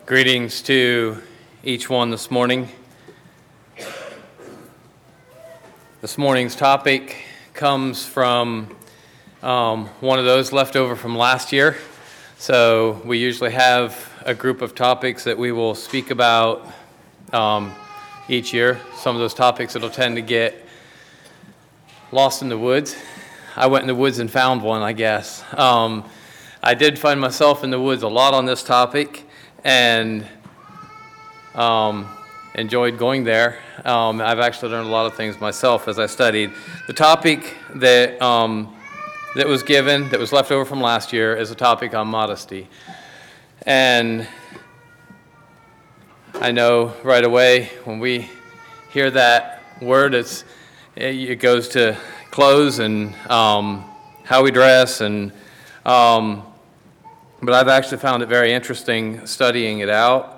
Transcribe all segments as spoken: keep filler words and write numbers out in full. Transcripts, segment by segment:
Greetings to each one this morning. This morning's topic comes from um, one of those left over from last year. So we usually have a group of topics that we will speak about um, each year. Some of those topics that'll tend to get lost in the woods. I went in the woods and found one, I guess. Um, I did find myself in the woods a lot on this topic, and um, enjoyed going there. Um, I've actually learned a lot of things myself as I studied. The topic that um, that was given, that was left over from last year, is a topic on modesty. And I know right away when we hear that word, it's it goes to clothes and um, how we dress, and um, but I've actually found it very interesting studying it out.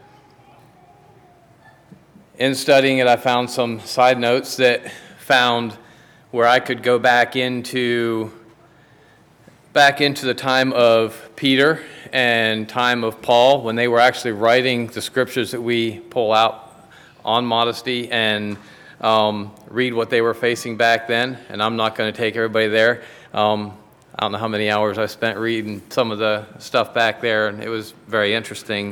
In studying it, I found some side notes that found where I could go back into back into the time of Peter and time of Paul, when they were actually writing the scriptures that we pull out on modesty, and um, read what they were facing back then. And I'm not going to take everybody there. Um, I don't know how many hours I spent reading some of the stuff back there, and it was very interesting.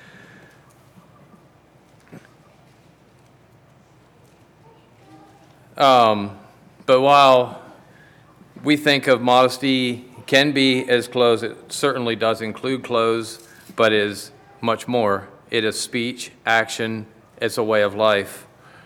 Um, but while we think of modesty can be as clothes, it certainly does include clothes, but is much more. It is speech, action, it's a way of life.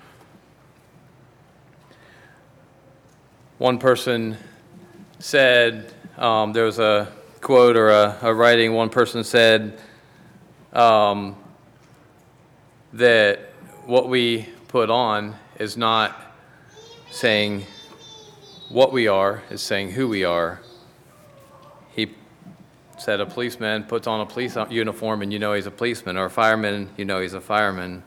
One person said, um, there was a quote or a, a writing, one person said um, that what we put on is not saying what we are, is saying who we are. He said a policeman puts on a police uniform and you know he's a policeman, or a fireman, you know he's a fireman.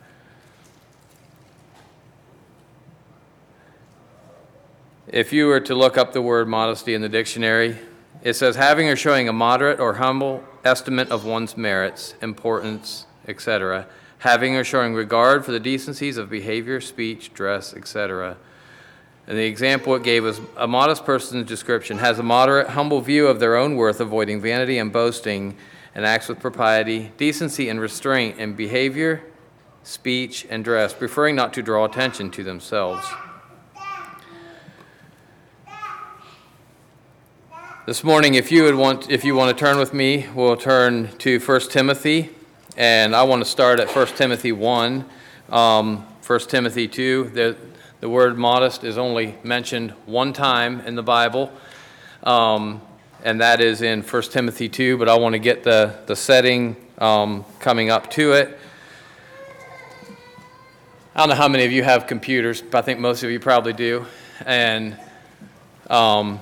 If you were to look up the word modesty in the dictionary, it says having or showing a moderate or humble estimate of one's merits, importance, et cetera. Having or showing regard for the decencies of behavior, speech, dress, et cetera. And the example it gave was a modest person's description has a moderate, humble view of their own worth, avoiding vanity and boasting, and acts with propriety, decency, and restraint in behavior, speech, and dress, preferring not to draw attention to themselves. This morning, if you would want, if you want to turn with me, we'll turn to First Timothy, and I want to start at First Timothy one. Um, First Timothy two, the, the word modest is only mentioned one time in the Bible, um, and that is in First Timothy two, but I want to get the, the setting um, coming up to it. I don't know how many of you have computers, but I think most of you probably do, and um,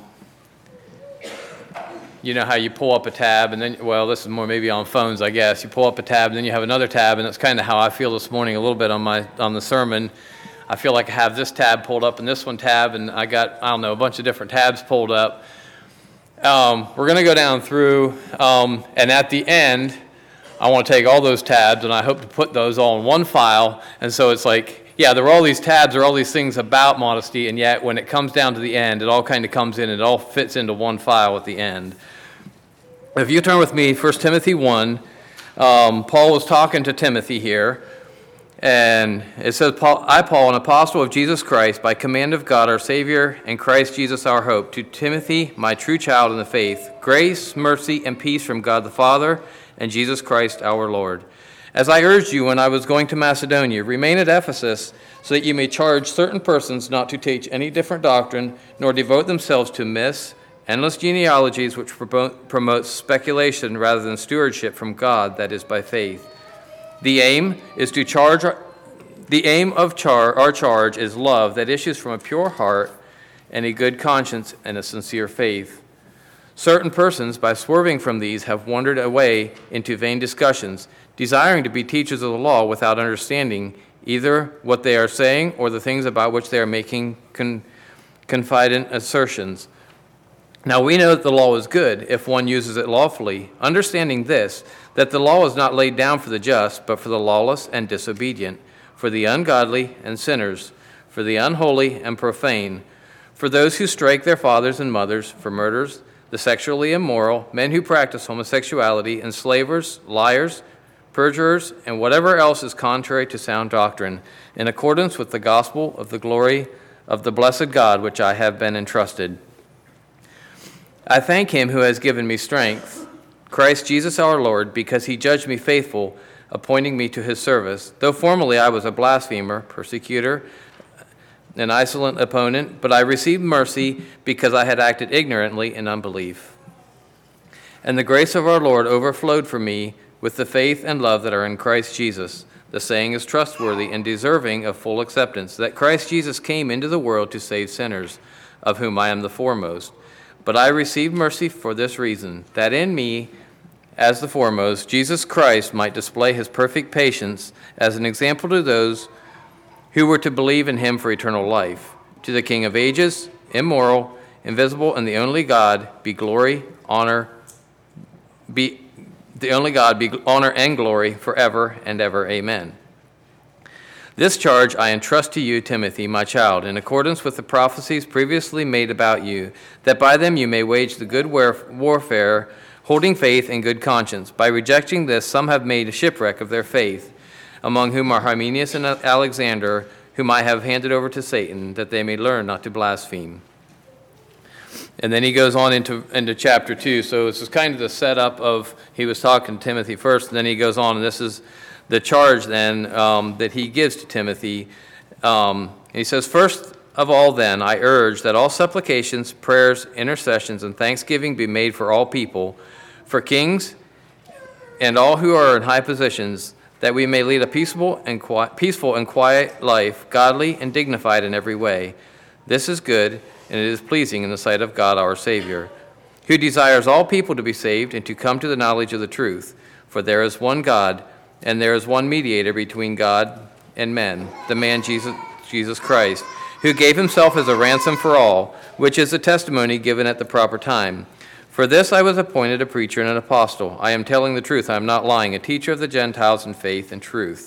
you know how you pull up a tab, and then, well, this is more maybe on phones, I guess. You pull up a tab, and then you have another tab, and that's kind of how I feel this morning a little bit on my on the sermon. I feel like I have this tab pulled up and this one tab, and I got, I don't know, a bunch of different tabs pulled up. Um, we're going to go down through, um, and at the end, I want to take all those tabs, and I hope to put those all in one file, and so it's like, yeah, there are all these tabs, there are all these things about modesty, and yet when it comes down to the end, it all kind of comes in, it all fits into one file at the end. If you turn with me, First Timothy one, um, Paul was talking to Timothy here, and it says, Paul, I, Paul, an apostle of Jesus Christ, by command of God our Savior, and Christ Jesus our hope, to Timothy, my true child in the faith, grace, mercy, and peace from God the Father and Jesus Christ our Lord. As I urged you when I was going to Macedonia, remain at Ephesus, so that you may charge certain persons not to teach any different doctrine, nor devote themselves to myths, endless genealogies which promote, promote speculation rather than stewardship from God, that is by faith. The aim is to charge. Our, the aim of char, our charge is love that issues from a pure heart and a good conscience and a sincere faith. Certain persons, by swerving from these, have wandered away into vain discussions, desiring to be teachers of the law without understanding either what they are saying or the things about which they are making con- confident assertions. Now we know that the law is good if one uses it lawfully, understanding this, that the law is not laid down for the just, but for the lawless and disobedient, for the ungodly and sinners, for the unholy and profane, for those who strike their fathers and mothers, for murderers, the sexually immoral, men who practice homosexuality, enslavers, liars, perjurers, and whatever else is contrary to sound doctrine, in accordance with the gospel of the glory of the blessed God, which I have been entrusted. I thank him who has given me strength, Christ Jesus our Lord, because he judged me faithful, appointing me to his service. Though formerly I was a blasphemer, persecutor, an insolent opponent, but I received mercy because I had acted ignorantly in unbelief. And the grace of our Lord overflowed for me with the faith and love that are in Christ Jesus. The saying is trustworthy and deserving of full acceptance, that Christ Jesus came into the world to save sinners, of whom I am the foremost. But I received mercy for this reason, that in me, as the foremost, Jesus Christ might display his perfect patience as an example to those who were to believe in him for eternal life. To the King of ages, immoral, invisible, and the only God, be glory, honor, be the only God, be honor and glory forever and ever. Amen. This charge I entrust to you, Timothy, my child, in accordance with the prophecies previously made about you, that by them you may wage the good warfare, holding faith and good conscience. By rejecting this, some have made a shipwreck of their faith, among whom are Hymenaeus and Alexander, whom I have handed over to Satan, that they may learn not to blaspheme. And then he goes on into, into chapter two. So this is kind of the setup of, he was talking to Timothy first, and then he goes on, and this is the charge then um, that he gives to Timothy. Um, and he says, first of all then, I urge that all supplications, prayers, intercessions, and thanksgiving be made for all people, for kings and all who are in high positions, that we may lead a peaceable and quiet, peaceful and quiet life, godly and dignified in every way. This is good, and it is pleasing in the sight of God our Savior, who desires all people to be saved and to come to the knowledge of the truth. For there is one God, and there is one mediator between God and men, the man Jesus, Jesus Christ, who gave himself as a ransom for all, which is the testimony given at the proper time. For this I was appointed a preacher and an apostle. I am telling the truth, I am not lying, a teacher of the Gentiles in faith and truth.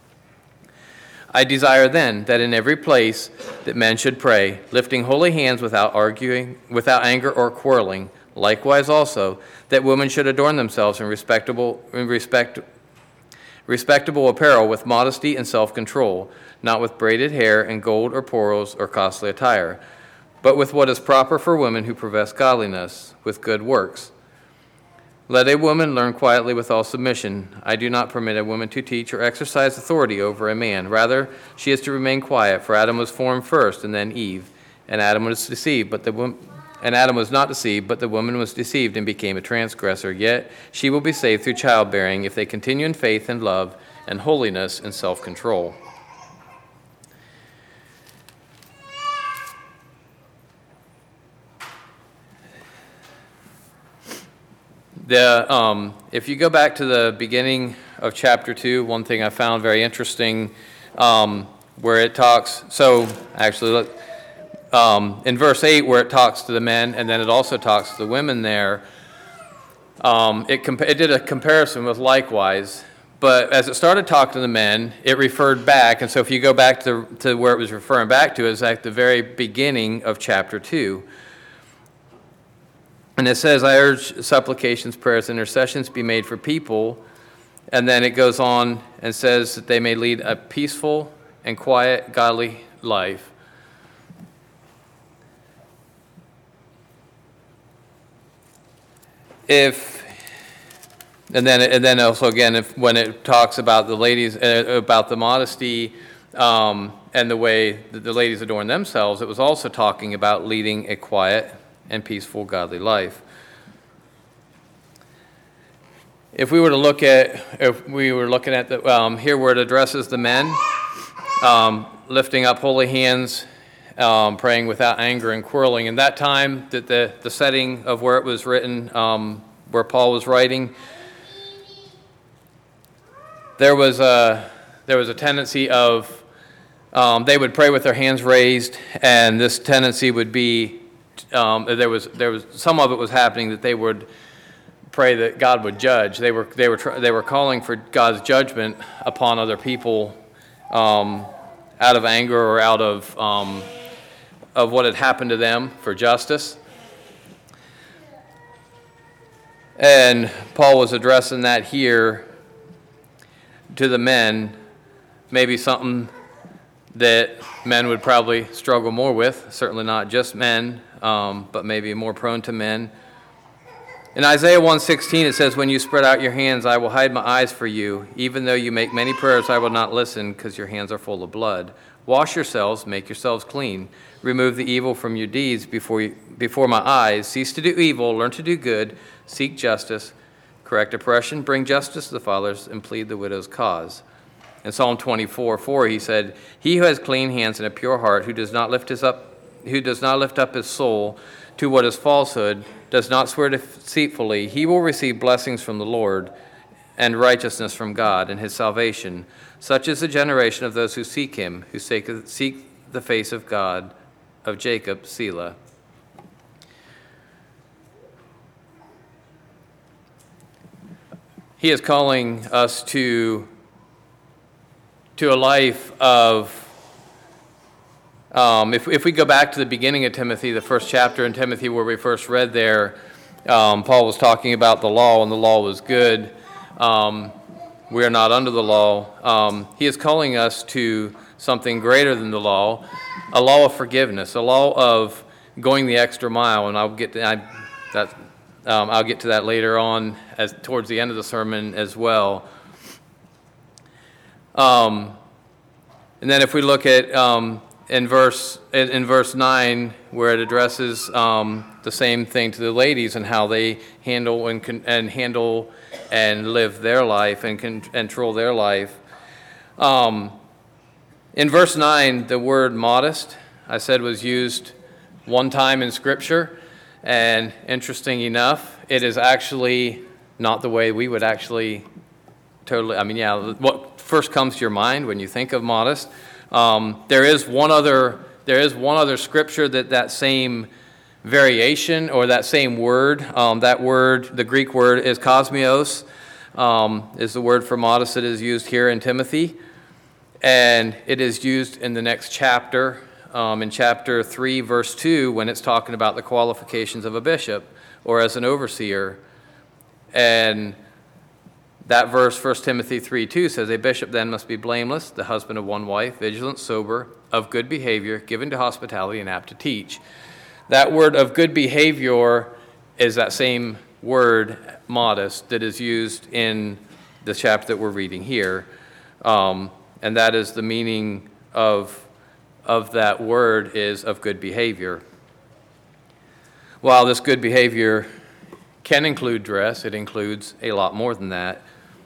I desire then that in every place that men should pray, lifting holy hands without arguing, without anger or quarreling. Likewise also, that women should adorn themselves in respectable, in respect, respectable apparel with modesty and self-control, not with braided hair and gold or pearls or costly attire, but with what is proper for women who profess godliness, with good works. Let a woman learn quietly with all submission. I do not permit a woman to teach or exercise authority over a man. Rather, she is to remain quiet, for Adam was formed first, and then Eve. And Adam was deceived, but the woman, and Adam was not deceived, but the woman was deceived and became a transgressor. Yet she will be saved through childbearing if they continue in faith and love and holiness and self-control. The, um, if you go back to the beginning of chapter two, one thing I found very interesting, um, where it talks, so actually, look, um, in verse eight, where it talks to the men, and then it also talks to the women there, um, it, compa- it did a comparison with likewise, but as it started talking to the men, it referred back, and so if you go back to, to where it was referring back to, it's at the very beginning of chapter two. And it says, I urge supplications, prayers, intercessions be made for people. And then it goes on and says that they may lead a peaceful and quiet, godly life. If, and then, and then also again, if when it talks about the ladies, uh, about the modesty um, and the way that the ladies adorn themselves, it was also talking about leading a quiet and peaceful, godly life. If we were to look at, if we were looking at the, um, here where it addresses the men, um, lifting up holy hands, um, praying without anger and quarreling. In that time, that the, the setting of where it was written, um, where Paul was writing, there was a, there was a tendency of, um, they would pray with their hands raised, and this tendency would be um, there was there was some of it was happening that they would pray that God would judge. They were they were tr- they were calling for God's judgment upon other people um, out of anger or out of um, of what had happened to them for justice. And Paul was addressing that here to the men, maybe something that men would probably struggle more with, certainly not just men, um, but maybe more prone to men. In Isaiah one sixteen, it says, "When you spread out your hands, I will hide my eyes for you. Even though you make many prayers, I will not listen, because your hands are full of blood. Wash yourselves, make yourselves clean. Remove the evil from your deeds before you, before my eyes. Cease to do evil, learn to do good, seek justice, correct oppression, bring justice to the fatherless, and plead the widow's cause." In Psalm twenty-four four, he said, "He who has clean hands and a pure heart, who does not lift his up, who does not lift up his soul to what is falsehood, does not swear deceitfully, he will receive blessings from the Lord and righteousness from God and his salvation. Such is the generation of those who seek him, who seek the face of God, of Jacob, Selah." He is calling us to, to a life of, um, if, if we go back to the beginning of Timothy, the first chapter in Timothy where we first read there, um, Paul was talking about the law, and the law was good. Um, we are not under the law. Um, he is calling us to something greater than the law, a law of forgiveness, a law of going the extra mile, and I'll get to, I, that, um, I'll get to that later on as towards the end of the sermon as well. Um, and then if we look at um, in verse in, in verse nine, where it addresses um, the same thing to the ladies and how they handle and con- and handle and live their life and con- control their life. Um, in verse nine, the word modest, I said, was used one time in Scripture, and interesting enough, it is actually not the way we would actually totally. I mean, yeah, what first comes to your mind when you think of modest. Um, there is one other. There is one other scripture that that same variation or that same word. Um, that word, the Greek word, is kosmios. Um, is the word for modest that is used here in Timothy, and it is used in the next chapter, um, in chapter three, verse two, when it's talking about the qualifications of a bishop or as an overseer, and that verse, First Timothy three two, says, "A bishop then must be blameless, the husband of one wife, vigilant, sober, of good behavior, given to hospitality, and apt to teach." That word of good behavior is that same word, modest, that is used in the chapter that we're reading here. Um, and that is the meaning of, of that word is of good behavior. While this good behavior can include dress, it includes a lot more than that.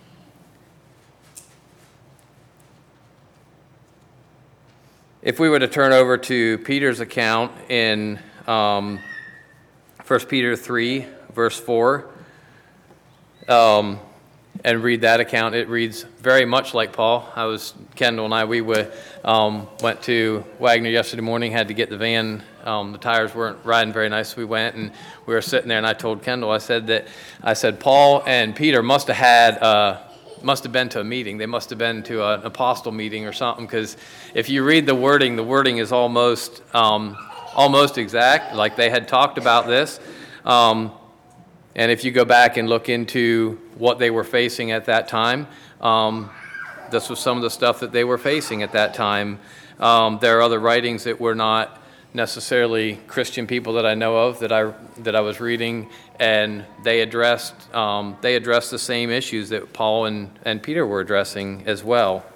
If we were to turn over to Peter's account in um, First Peter three, verse four, um, and read that account, it reads very much like Paul. I was, Kendall and I, we would, um, went to Wagner yesterday morning, had to get the van. Um, the tires weren't riding very nice. We went and we were sitting there, and I told Kendall, I said that, I said, Paul and Peter must have had, uh, must have been to a meeting. They must have been to an apostle meeting or something, because if you read the wording, the wording is almost um, almost exact, like they had talked about this. Um, and if you go back and look into what they were facing at that time, um, this was some of the stuff that they were facing at that time. Um, there are other writings that were not necessarily Christian people that I know of that I that I was reading, and they addressed um, they addressed the same issues that Paul and, and Peter were addressing as well.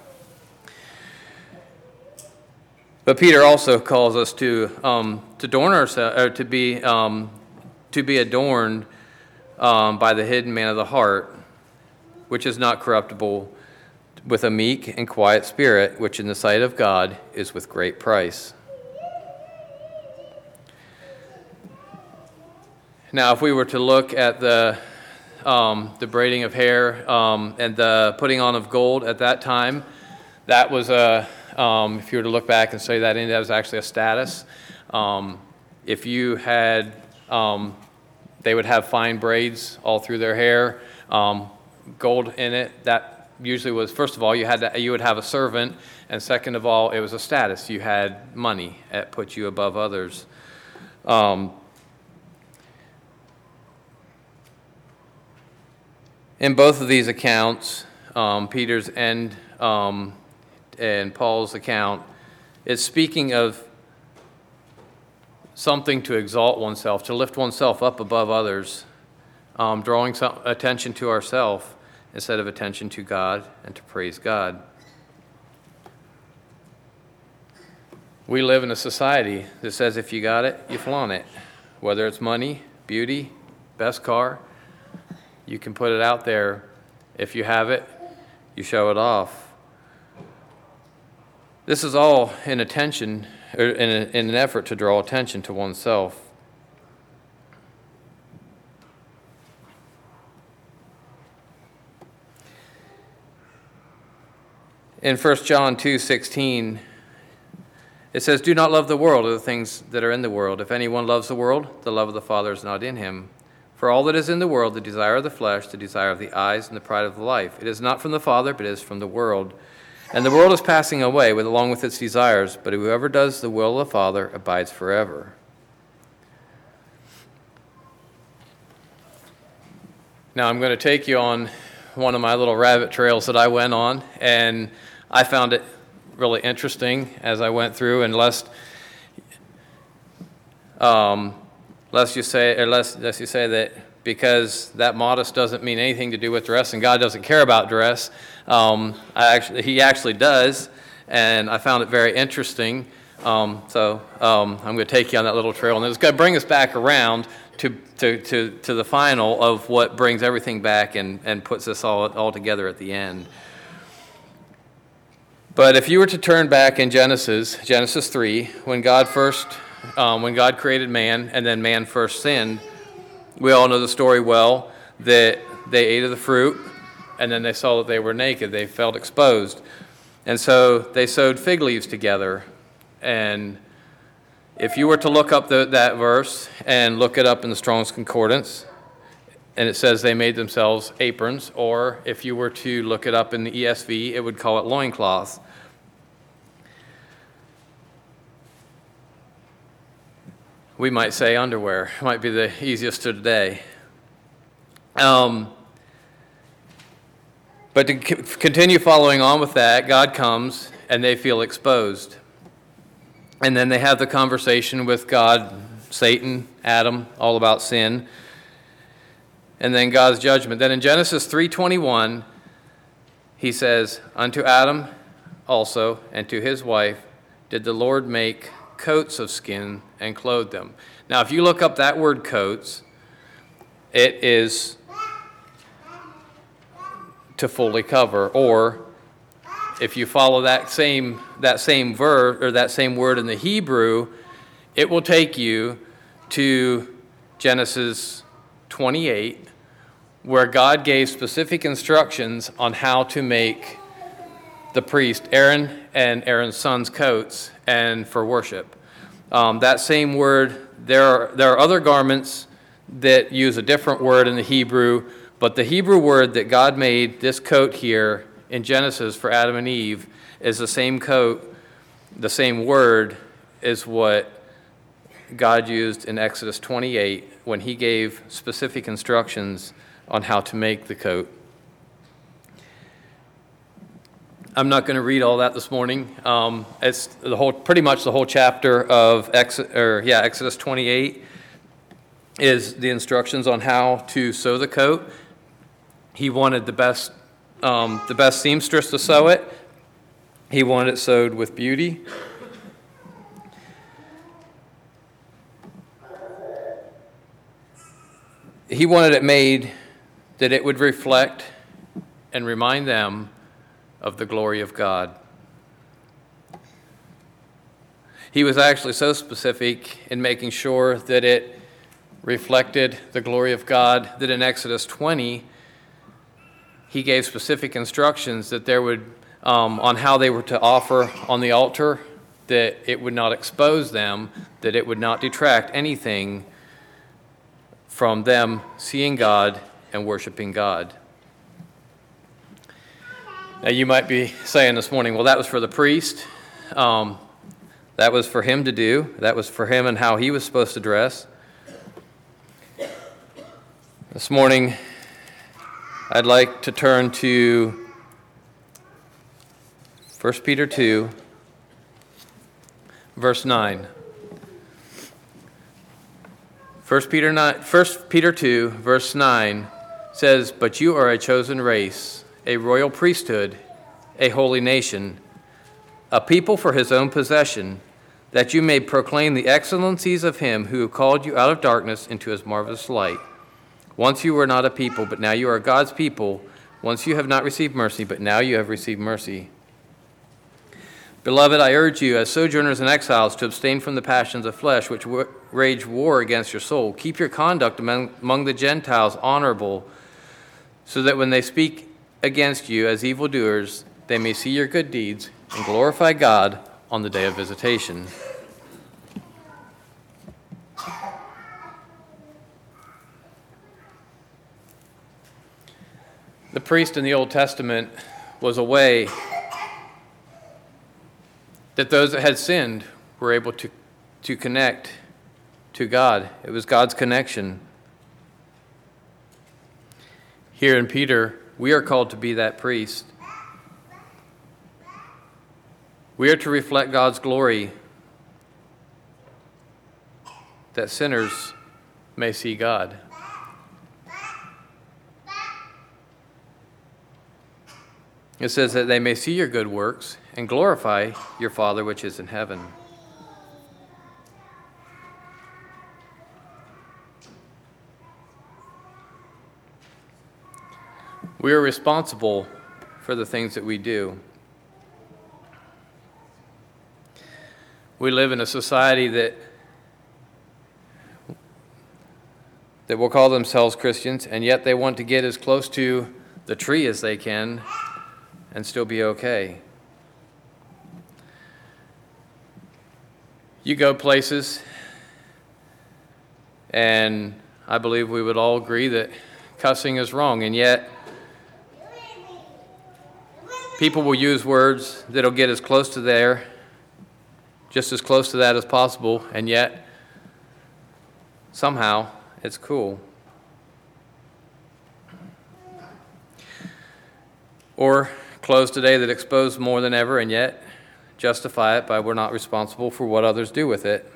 But Peter also calls us to um, to adorn ourselves, or to be um, to be adorned um, by the hidden man of the heart, which is not corruptible, with a meek and quiet spirit, which in the sight of God is with great price. Now, if we were to look at the um, the braiding of hair um, and the putting on of gold at that time, that was a, um, if you were to look back and say that, that was actually a status. Um, if you had, um, they would have fine braids all through their hair, um, gold in it. That usually was, first of all, you had to, you would have a servant, and second of all, it was a status. You had money. It put you above others. Um, in both of these accounts, um, Peter's and um, and Paul's account, it's speaking of something to exalt oneself, to lift oneself up above others, um, drawing some attention to ourselves instead of attention to God and to praise God. We live in a society that says if you got it, you flaunt it. Whether it's money, beauty, best car, you can put it out there. If you have it, you show it off. This is all in attention, or in, a, in an effort to draw attention to oneself. In First John two sixteen, it says, "Do not love the world or the things that are in the world. If anyone loves the world, the love of the Father is not in him. For all that is in the world, the desire of the flesh, the desire of the eyes, and the pride of the life, it is not from the Father, but is from the world. And the world is passing away with, along with its desires, but whoever does the will of the Father abides forever." Now I'm going to take you on one of my little rabbit trails that I went on, and I found it really interesting as I went through, and lest, um, lest you say, or lest, lest you say that because that modest doesn't mean anything to do with dress, and God doesn't care about dress. Um, I actually, He actually does, and I found it very interesting. Um, so um, I'm going to take you on that little trail, and it's going to bring us back around to to to, to the final of what brings everything back and, and puts us all all together at the end. But if you were to turn back in Genesis, Genesis three, when God first, um, when God created man, and then man first sinned, we all know the story well, that they ate of the fruit, and then they saw that they were naked. They felt exposed. And so they sewed fig leaves together. And if you were to look up the, that verse and look it up in the Strong's Concordance, and it says they made themselves aprons, or if you were to look it up in the E S V, it would call it loincloths. We might say underwear. It might be the easiest to today. Um, but to c- continue following on with that, God comes and they feel exposed. And then they have the conversation with God, Satan, Adam, all about sin. And then God's judgment. Then in Genesis three twenty-one, he says, "Unto Adam also and to his wife did the Lord make coats of skin and clothe them." Now, if you look up that word coats, it is to fully cover, or if you follow that same that same verb or that same word in the Hebrew, it will take you to Genesis twenty-eight, where God gave specific instructions on how to make the priest Aaron and Aaron's sons coats and for worship. Um, that same word, there are, there are other garments that use a different word in the Hebrew, but the Hebrew word that God made this coat here in Genesis for Adam and Eve is the same coat, the same word is what God used in Exodus twenty-eight when he gave specific instructions on how to make the coat. I'm not going to read all that this morning. Um, it's the whole, pretty much the whole chapter of Ex, or yeah, Exodus twenty-eight is the instructions on how to sew the coat. He wanted the best, um, the best seamstress to sew it. He wanted it sewed with beauty. He wanted it made that it would reflect and remind them of the glory of God. He was actually so specific in making sure that it reflected the glory of God that in Exodus twenty, he gave specific instructions that there would, um, on how they were to offer on the altar that it would not expose them, that it would not detract anything from them seeing God and worshiping God. Now you might be saying this morning, well, that was for the priest. Um, that was for him to do. That was for him and how he was supposed to dress. This morning, I'd like to turn to First Peter two, verse nine. First Peter nine, First Peter two, verse nine says, "But you are a chosen race, a royal priesthood, a holy nation, a people for his own possession, that you may proclaim the excellencies of him who called you out of darkness into his marvelous light. Once you were not a people, but now you are God's people. Once you have not received mercy, but now you have received mercy. Beloved, I urge you, as sojourners and exiles, to abstain from the passions of flesh, which w- wage war against your soul. Keep your conduct among, among the Gentiles honorable, so that when they speak against you as evildoers, they may see your good deeds and glorify God on the day of visitation." The priest in the Old Testament was a way that those that had sinned were able to, to connect to God. It was God's connection. Here in Peter, we are called to be that priest. We are to reflect God's glory, that sinners may see God. It says that they may see your good works and glorify your Father which is in heaven. We are responsible for the things that we do. We live in a society that that will call themselves Christians, and yet they want to get as close to the tree as they can and still be okay. You go places, and I believe we would all agree that cussing is wrong, and yet people will use words that'll get as close to there, just as close to that as possible, and yet somehow it's cool. Or clothes today that expose more than ever and yet justify it by we're not responsible for what others do with it.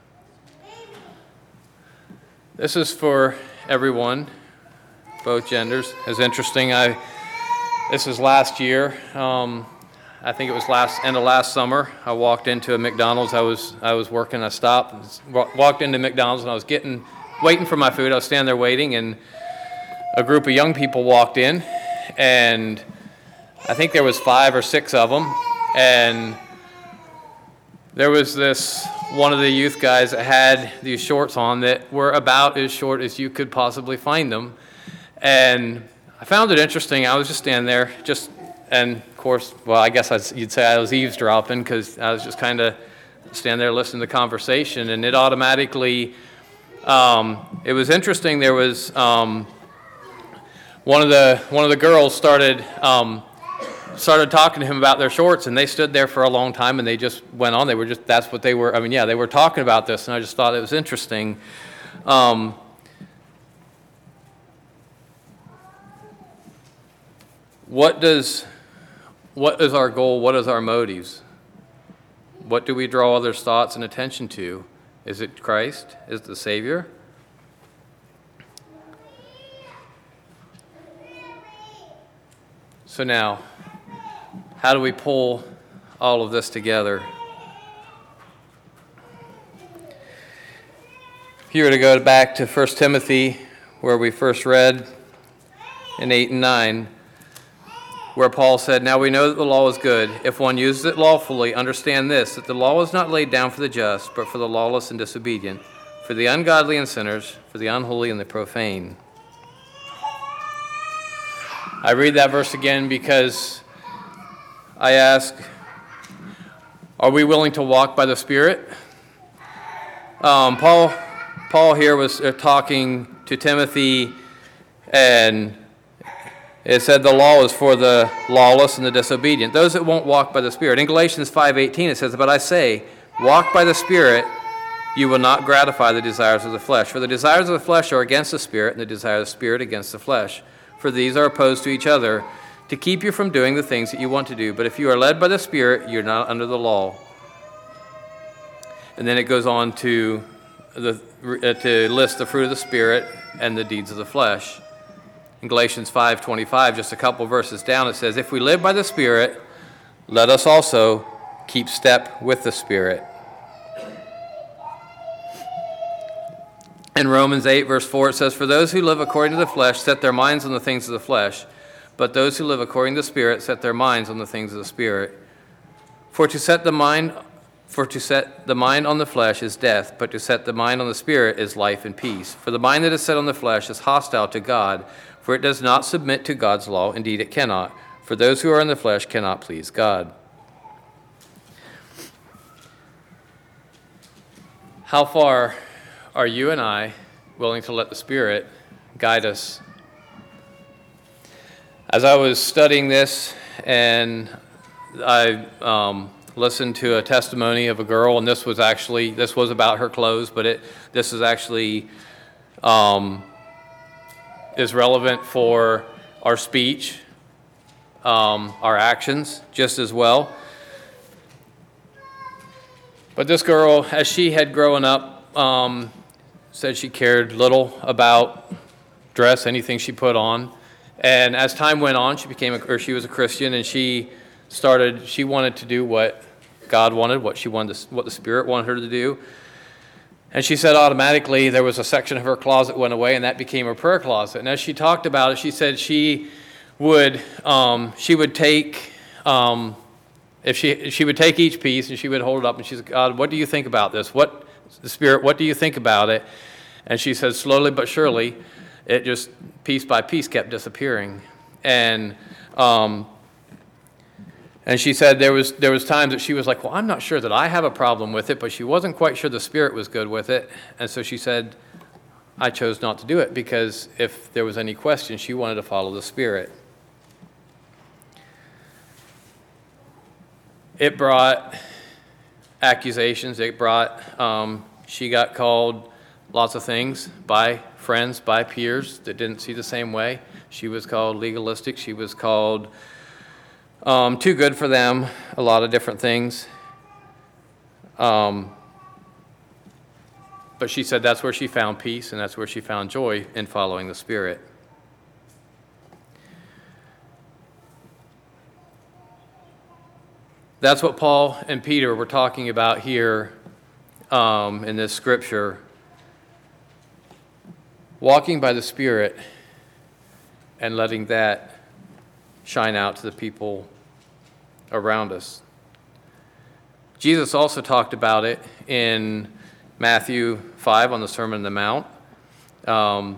This is for everyone, both genders. It's interesting. I this is last year. Um, I think it was last end of last summer. I walked into a McDonald's. I was I was working. I stopped, walked into McDonald's, and I was getting waiting for my food. I was standing there waiting, and a group of young people walked in, and I think there was five or six of them, and there was this one of the youth guys that had these shorts on that were about as short as you could possibly find them, and I found it interesting. I was just standing there, just and of course, well, I guess I'd, you'd say I was eavesdropping because I was just kind of standing there listening to the conversation, and it automatically, um, it was interesting. There was um, one of the one of the girls started. Um, started talking to him about their shorts, and they stood there for a long time, and they just went on. They were just, that's what they were, I mean, yeah, they were talking about this, and I just thought it was interesting. Um, what does, what is our goal? What is our motives? What do we draw others' thoughts and attention to? Is it Christ? Is it the Savior? So now, how do we pull all of this together? If you were to go back to First Timothy, where we first read in eight and nine, where Paul said, "Now we know that the law is good. If one uses it lawfully, understand this, that the law was not laid down for the just, but for the lawless and disobedient, for the ungodly and sinners, for the unholy and the profane." I read that verse again because I ask, Are we willing to walk by the Spirit? Um, Paul, Paul here was uh, talking to Timothy, and it said the law is for the lawless and the disobedient, those that won't walk by the Spirit. In Galatians five eighteen it says, "But I say, walk by the Spirit, you will not gratify the desires of the flesh. For the desires of the flesh are against the Spirit, and the desires of the Spirit against the flesh. For these are opposed to each other, to keep you from doing the things that you want to do. But if you are led by the Spirit, you're not under the law." And then it goes on to, the, uh, to list the fruit of the Spirit and the deeds of the flesh. In Galatians five twenty-five, just a couple verses down, it says, "If we live by the Spirit, let us also keep step with the Spirit." In Romans eight, verse four, it says, "For those who live according to the flesh set their minds on the things of the flesh, but those who live according to the Spirit set their minds on the things of the Spirit. For to set the mind, for to set the mind on the flesh is death, but to set the mind on the Spirit is life and peace. For the mind that is set on the flesh is hostile to God, for it does not submit to God's law. Indeed, it cannot. For those who are in the flesh cannot please God." How far are you and I willing to let the Spirit guide us? As I was studying this, and I um, listened to a testimony of a girl, and this was actually, this was about her clothes, but it this is actually um, is relevant for our speech, um, our actions just as well. But this girl, as she had grown up, um, said she cared little about dress, anything she put on. And as time went on, she became, a, or she was a Christian, and she started, she wanted to do what God wanted, what she wanted, to, what the Spirit wanted her to do. And she said automatically there was a section of her closet went away, and that became her prayer closet. And as she talked about it, she said she would, um, she would take, um, if she she would take each piece and she would hold it up, and she said, "God, what do you think about this? What the Spirit? What do you think about it?" And she said, slowly but surely, it just piece by piece kept disappearing. And um, and she said there was there was times that she was like, "Well, I'm not sure that I have a problem with it," but she wasn't quite sure the Spirit was good with it. And so she said, "I chose not to do it because if there was any question, she wanted to follow the Spirit." It brought accusations. It brought, um, she got called lots of things by friends, by peers that didn't see the same way. She was called legalistic. She was called um, too good for them, a lot of different things. Um, but she said that's where she found peace, and that's where she found joy in following the Spirit. That's what Paul and Peter were talking about here um, in this scripture. Walking by the Spirit and letting that shine out to the people around us. Jesus also talked about it in Matthew five on the Sermon on the Mount. Um,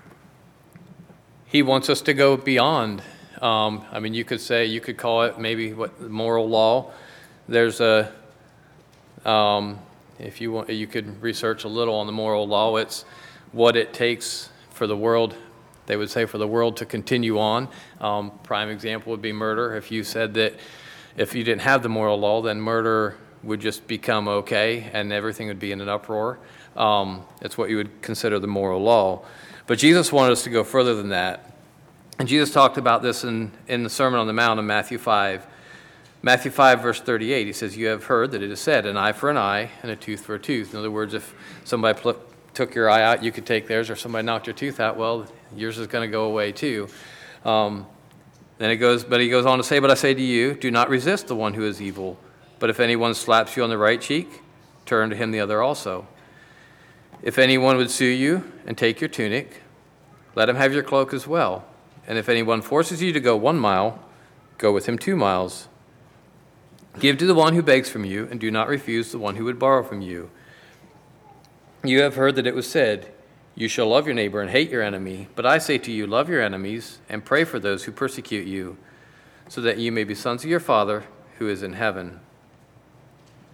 he wants us to go beyond. Um, I mean, you could say, you could call it maybe what the moral law. There's a, um, if you want, you could research a little on the moral law. It's what it takes for the world, they would say, for the world to continue on. Um, prime example would be murder. If you said that if you didn't have the moral law, then murder would just become okay and everything would be in an uproar. Um, it's what you would consider the moral law. But Jesus wanted us to go further than that. And Jesus talked about this in, in the Sermon on the Mount in Matthew five. Matthew five, verse thirty-eight, he says, "You have heard that it is said, an eye for an eye and a tooth for a tooth." In other words, if somebody pl- took your eye out, you could take theirs, or somebody knocked your tooth out, well, yours is going to go away too. Um, then it goes, but he goes on to say, "But I say to you, do not resist the one who is evil. But if anyone slaps you on the right cheek, turn to him the other also. If anyone would sue you and take your tunic, let him have your cloak as well. And if anyone forces you to go one mile, go with him two miles. Give to the one who begs from you, and do not refuse the one who would borrow from you. You have heard that it was said, 'You shall love your neighbor and hate your enemy.' But I say to you, love your enemies and pray for those who persecute you, so that you may be sons of your Father who is in heaven."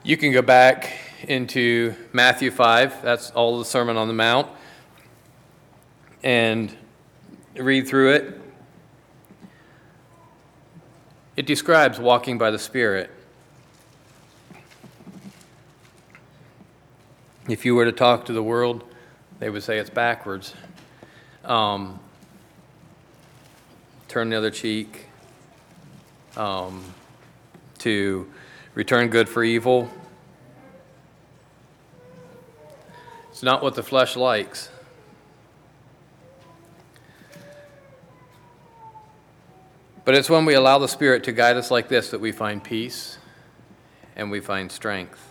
You can go back into Matthew five, that's all the Sermon on the Mount, and read through it. It describes walking by the Spirit. If you were to talk to the world, they would say it's backwards. Um, turn the other cheek, um, to return good for evil. It's not what the flesh likes. But it's when we allow the Spirit to guide us like this that we find peace and we find strength.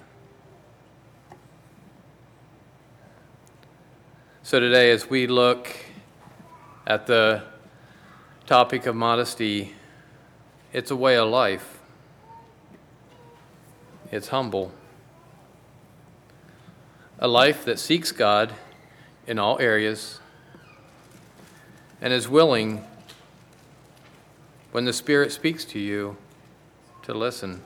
So today, as we look at the topic of modesty, it's a way of life. It's humble. A life that seeks God in all areas and is willing, when the Spirit speaks to you, to listen.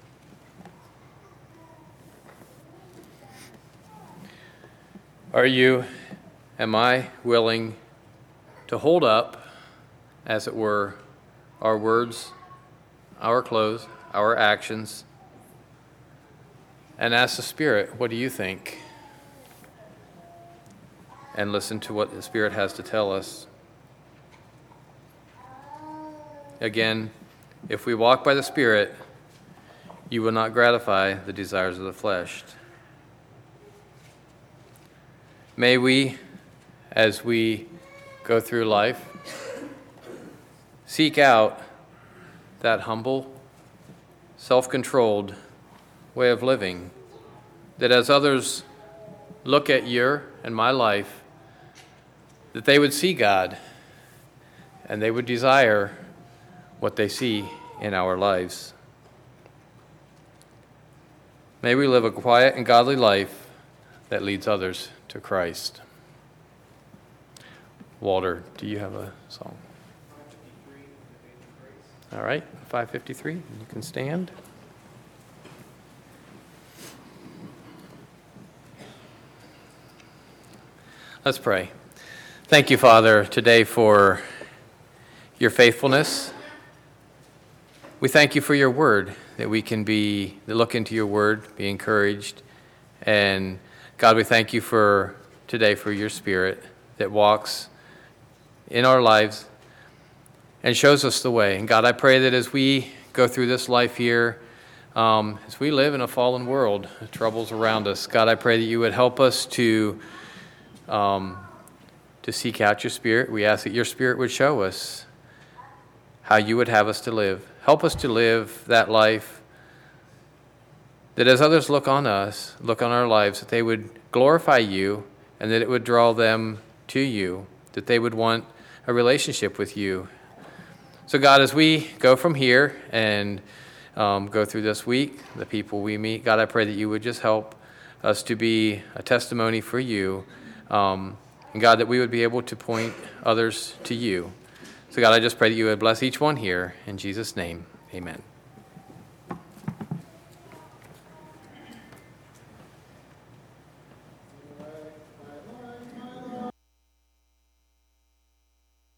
Are you, am I willing to hold up, as it were, our words, our clothes, our actions, and ask the Spirit, what do you think? And listen to what the Spirit has to tell us. Again, if we walk by the Spirit, you will not gratify the desires of the flesh. May we, as we go through life, seek out that humble, self-controlled way of living, that as others look at your and my life, that they would see God and they would desire what they see in our lives. May we live a quiet and godly life that leads others to Christ. Walter, do you have a song? All right, five fifty-three, you can stand. Let's pray. Thank you, Father, today for your faithfulness. We thank you for your word, that we can be, look into your word, be encouraged. And God, we thank you for today for your Spirit that walks in our lives and shows us the way. And God, I pray that as we go through this life here, um, as we live in a fallen world, troubles around us, God, I pray that you would help us to um, to seek out your Spirit. We ask that your Spirit would show us how you would have us to live. Help us to live that life that as others look on us, look on our lives, that they would glorify you and that it would draw them to you, that they would want a relationship with you. So God, as we go from here and um, go through this week, the people we meet, God, I pray that you would just help us to be a testimony for you. Um, and God, that we would be able to point others to you. So God, I just pray that you would bless each one here. In Jesus' name, amen.